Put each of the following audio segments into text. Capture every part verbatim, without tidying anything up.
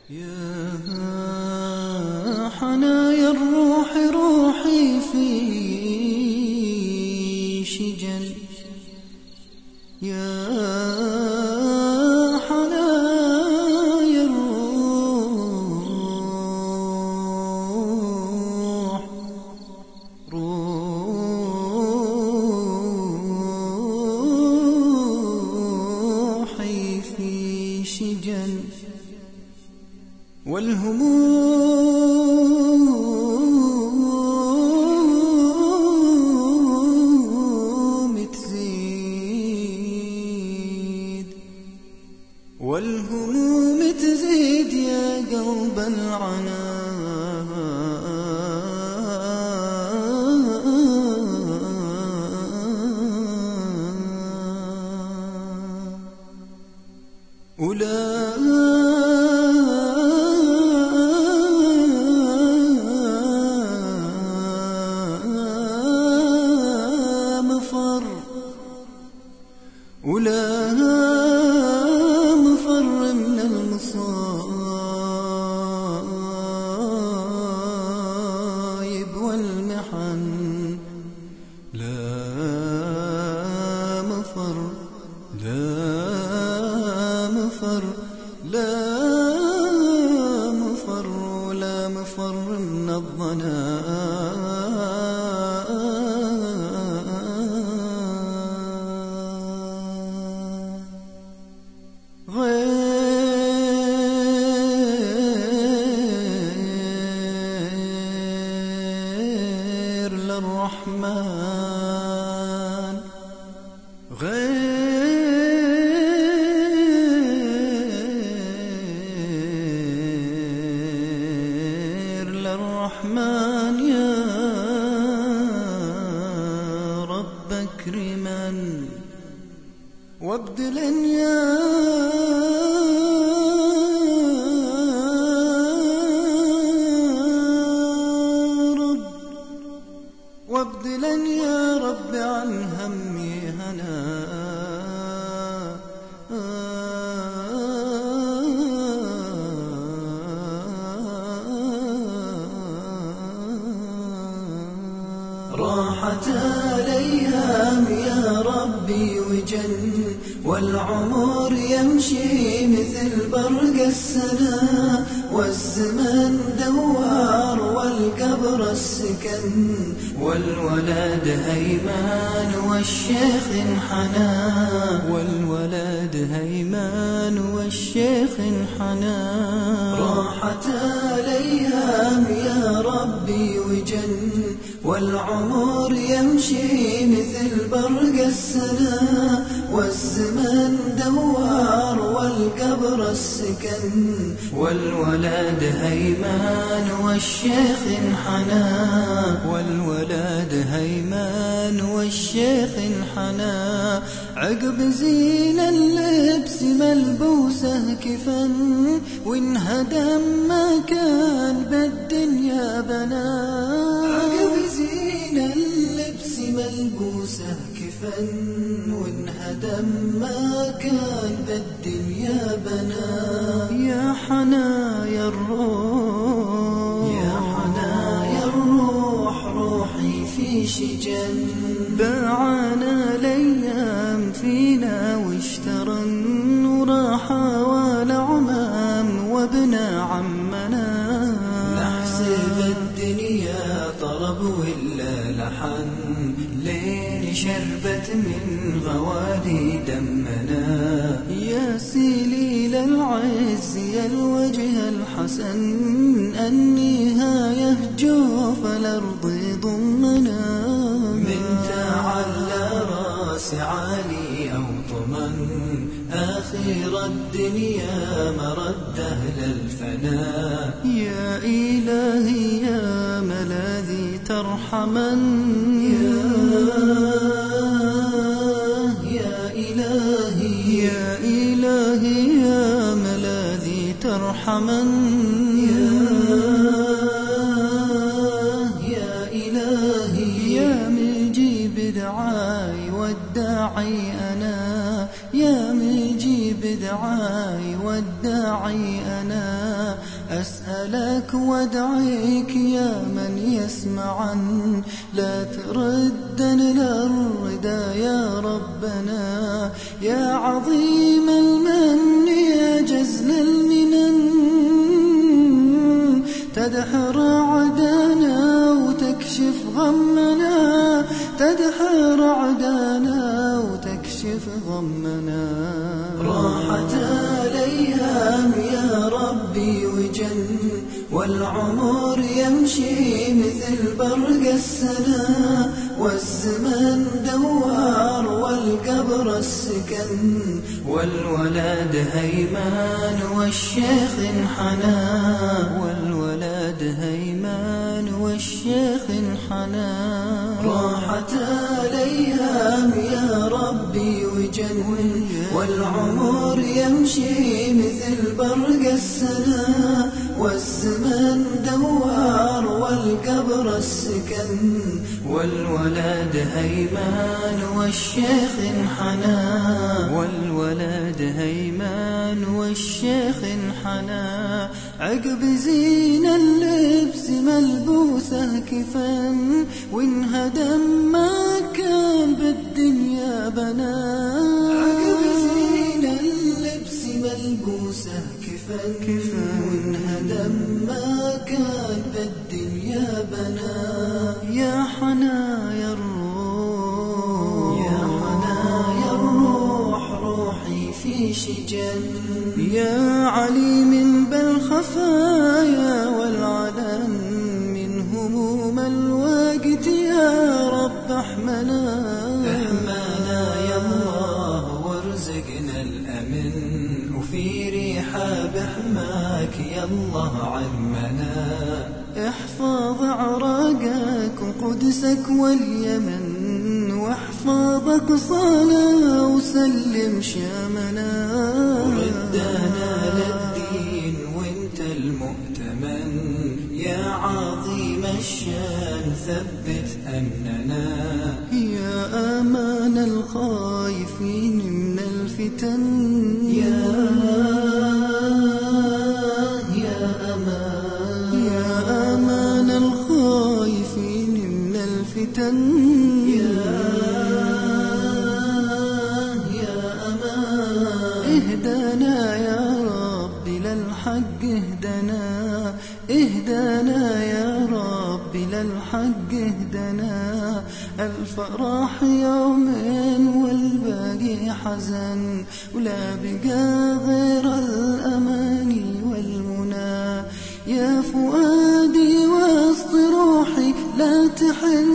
يا حنايا الروح روحي في شجن، يا حنايا الروح روحي في شجن، والهموم تزيد والهموم تزيد يا قلب العنا، ولا ولا مفر من المصايب والمحن، لا مفر لا مفر لا مفر ولا مفر من الظناء. الرحمن غير للرحمن يا رب اكرما وابدلا يا وابدلا يا رب عن همي هنا، راحت الأيام يا ربي وجن، والعمر يمشي مثل برق السنا، والزمن دوار والقبر السكن، والولد هيمان والشيخ انحنى، والولد هيمان والشيخ انحنى. راحت الأيام يا ربي وجن، والعمر يمشي مثل برق السنا، والزمن دوار والقبر السكن، والولد هيمان والشيخ انحنى، والولد هيمان والشيخ انحنى. عقب زين اللبس ملبوسه كفن، وانهدم ما كان بالدنيا بنا. عقب زين اللبس ملبوسه كفن، وانهدم ما كان بالدنيا بنا. يا حنايا الروح يا حنايا الروح روحي في شجن، باعنا الايام فينا واشترن، وراحا والعمام وابن عمنا. نحسب الدنيا طرب ولا لحن، لين شربت من غوالي دمنا. يا سليل العز يا الوجه الحسن، النهاية جوف الأرض ضمنا. من تعلى راس عالي أو طمن، آخر الدنيا مرده للفناء. يا إلهي يا ملاذي ترحمن، يا يا إلهي يا إلهي يا ملاذي ترحمن، يا يا إلهي يا مجيب دعاي والداعي أنا، يا مجيب دعاي والداعي أنا أسألك وادعيك يا من يسمعن، لا تردن للردى يا ربنا، يا عظيم المن يا جزل المنن، تدحر عدانا وتكشف غمنا، تدحر عدانا وتكشف غمنا. راحت الأيام يا ربي وجن، والعمر يمشي مثل برق السنا، والزمن دوار والقبر السكن، والولد هيمان والشيخ انحنى، والولد هيمان والشيخ انحنى. راحت الأيام يا ربي وجن، والعمر يمشي مثل برق السنا، والزمن دوار والقبر السكن، والولد هيمان والشيخ انحنى، والولد هيمان والشيخ انحنى. عقب زين اللبس ملبوسه كفن، وانهدم ما كان بالدنيا بنا. عقب زين اللبس ملبوسه كفن، وانهدم ما كان بالدنيا بنا. يا حنايا الروح، يا حنايا الروح روحي في شجن، يا عليم بالخفايا والعلن، من هموم الوقت يا رب احمنا. احمنا يا الله وارزقنا الأمن، وفي رحاب حماك يا الله عمنا. احفظ عراقك وقدسك واليمن، واحفظ أقصانا وسلم شامنا. وردنا للدين وانت المؤتمن، يا عظيم الشان ثبت أمننا. يا أمان الخائفين من الفتن، يا يا أمان يا أمان الخائفين من الفتن، يا يا أمان. اهدنا يا رب للحق اهدنا، اهدنا يا رب للحق اهدنا. الفرح يومين والباقي حزن، ولا بقى غير الأماني والمنى. يا فؤادي وسط روحي لا تحن،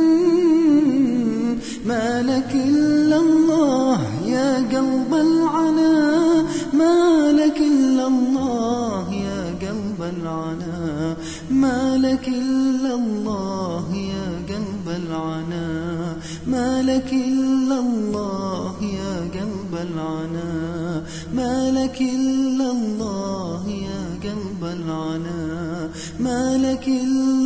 ما لك إلا الله يا قلب العنا، ما لك إلا الله يا قلب العنا، ما لك إلا الله يا قلب العنا، ما لك إلا الله يا قلب العنا، ما لك إلا الله يا قلب العنا، ما لك إلا